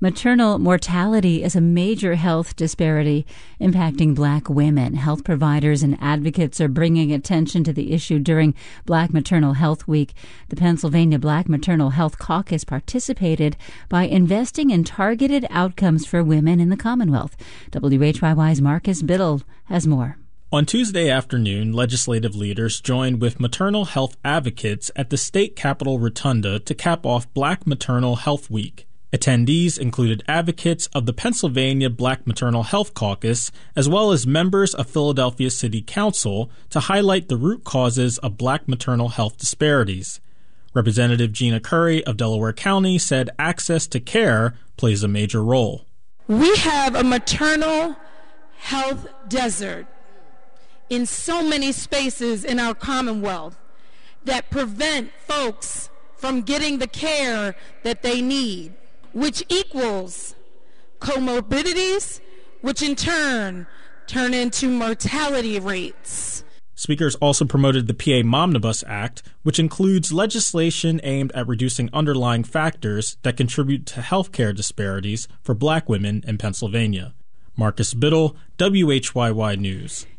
Maternal mortality is a major health disparity impacting Black women. Health providers and advocates are bringing attention to the issue during Black Maternal Health Week. The Pennsylvania Black Maternal Health Caucus participated by investing in targeted outcomes for women in the Commonwealth. WHYY's Marcus Biddle has more. On Tuesday afternoon, legislative leaders joined with maternal health advocates at the state capitol rotunda to cap off Black Maternal Health Week. Attendees included advocates of the Pennsylvania Black Maternal Health Caucus, as well as members of Philadelphia City Council, to highlight the root causes of Black maternal health disparities. Representative Gina Curry of Delaware County said access to care plays a major role. We have a maternal health desert in so many spaces in our Commonwealth that prevent folks from getting the care that they need, which equals comorbidities, which in turn into mortality rates. Speakers also promoted the PA Momnibus Act, which includes legislation aimed at reducing underlying factors that contribute to health care disparities for Black women in Pennsylvania. Marcus Biddle, WHYY News.